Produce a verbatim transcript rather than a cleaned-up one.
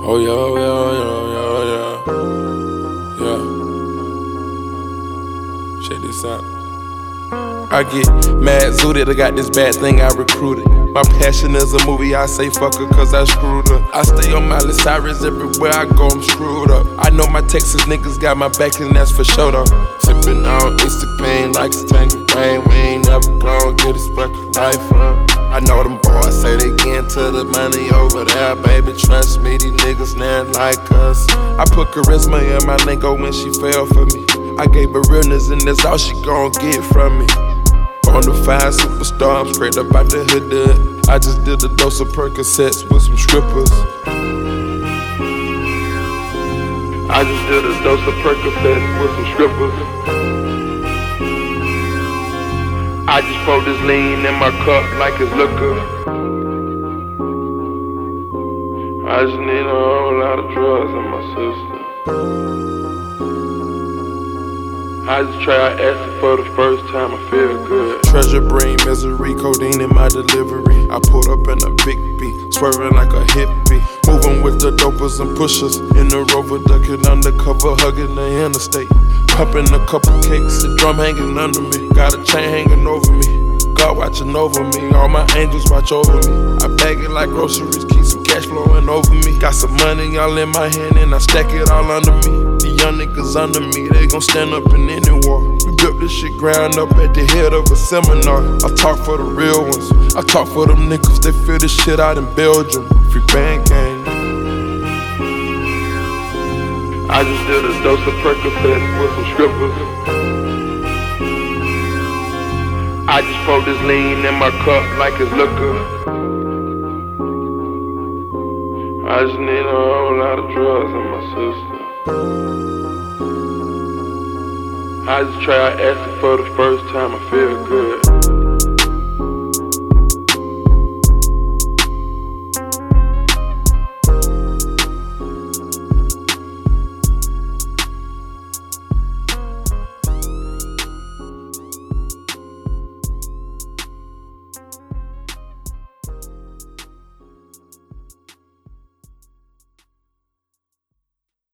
Oh yeah, oh yeah, oh yeah, oh yeah, yeah. Check this out. I get mad zooted, I got this bad thing I recruited. My passion is a movie, I say fuck her cause I screwed up. I stay on Miley Cyrus everywhere I go, I'm screwed up. I know my Texas niggas got my back and that's for sure though. Sippin' on Easter pain like it's Tangerine. We ain't never gon' get this fucking life up. I know them boys say they get to the money over there, baby. Trust me, these niggas not like us. I put charisma in my lingo when she fell for me. I gave her realness and that's all she gon' get from me. Bonafide superstar, I'm straight up out the hood. I just did a dose of Percocets with some strippers. I just did a dose of Percocets with some strippers. I just pour this lean in my cup like it's liquor. I just need a whole lot of drugs in my system. I just tried acid for the first time, I feel good. Treasure brain, misery, codeine in my delivery. I pulled up in a big B, swerving like a hippie. Moving with the dopers and pushers. In the Rover, ducking undercover, hugging the interstate. Pumping a couple cakes, the drum hanging under me. Got a chain hanging over me, God watching over me. All my angels watch over me. I bag it like groceries, keep some cash flowing over me. Got some money all in my hand and I stack it all under me. The young niggas under me, they gon' stand up in any war. We built this shit ground up at the head of a seminar. I talk for the real ones, I talk for them niggas, they feel this shit out in Belgium. Free band gang. I just did a dose of Percocets with some strippers. I just pour this lean in my cup like it's liquor. I just need a whole lot of drugs in my system. I just tried acid for the first time, I feel good.